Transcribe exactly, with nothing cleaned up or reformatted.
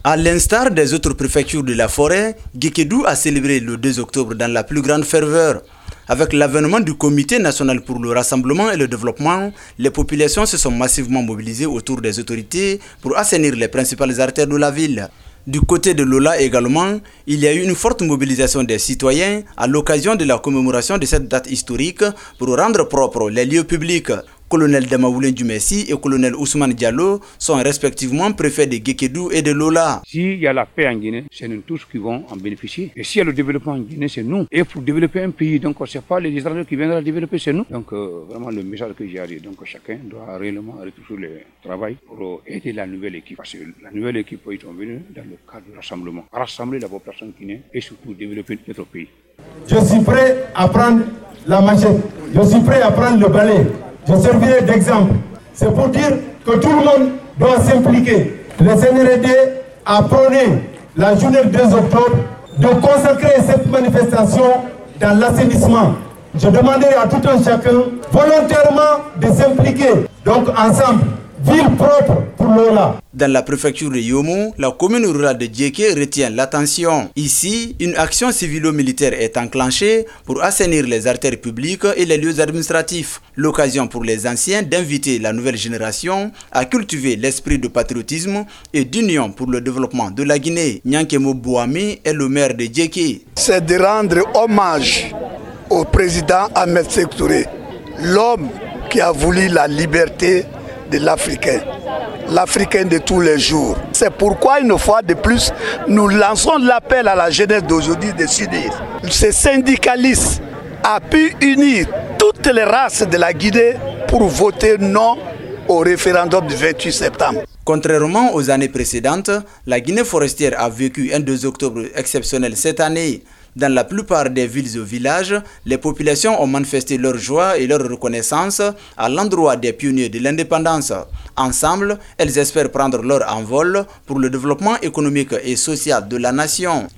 À l'instar des autres préfectures de la forêt, Guékédou a célébré le deux octobre dans la plus grande ferveur. Avec l'avènement du Comité national pour le rassemblement et le développement, les populations se sont massivement mobilisées autour des autorités pour assainir les principales artères de la ville. Du côté de Lola également, il y a eu une forte mobilisation des citoyens à l'occasion de la commémoration de cette date historique pour rendre propres les lieux publics. Colonel Damaoulin Dumessi et colonel Ousmane Diallo sont respectivement préfets de Guékédou et de Lola. S'il y a la paix en Guinée, c'est nous tous qui vont en bénéficier. Et s'il y a le développement en Guinée, c'est nous. Et pour développer un pays, donc ce n'est pas les étrangers qui viendront développer, c'est nous. Donc euh, vraiment le message que j'ai à dire, donc chacun doit réellement retrouver le travail pour aider la nouvelle équipe. Parce que la nouvelle équipe, ils sont venus dans le cadre du rassemblement. Rassembler la population guinéenne et surtout développer notre pays. Je suis prêt à prendre la machette. Je suis prêt à prendre le balai. Je servirai d'exemple. C'est pour dire que tout le monde doit s'impliquer. Le C N R D a prôné la journée du deux octobre de consacrer cette manifestation dans l'assainissement. Je demanderai à tout un chacun volontairement de s'impliquer. Donc ensemble, ville propre pour Lola. Dans la préfecture de Yomo, la commune rurale de Djeké retient l'attention. Ici, une action civilo-militaire est enclenchée pour assainir les artères publiques et les lieux administratifs. L'occasion pour les anciens d'inviter la nouvelle génération à cultiver l'esprit de patriotisme et d'union pour le développement de la Guinée. Nyankemo Bouami est le maire de Djeké. C'est de rendre hommage au président Ahmed Sékou Touré, l'homme qui a voulu la liberté de l'Africain, l'Africain de tous les jours. C'est pourquoi une fois de plus, nous lançons l'appel à la jeunesse d'aujourd'hui de s'unir. Ces syndicalistes a pu unir toutes les races de la Guinée pour voter non au référendum du vingt-huit septembre. Contrairement aux années précédentes, la Guinée forestière a vécu un deux octobre exceptionnel cette année. Dans la plupart des villes et villages, les populations ont manifesté leur joie et leur reconnaissance à l'endroit des pionniers de l'indépendance. Ensemble, elles espèrent prendre leur envol pour le développement économique et social de la nation.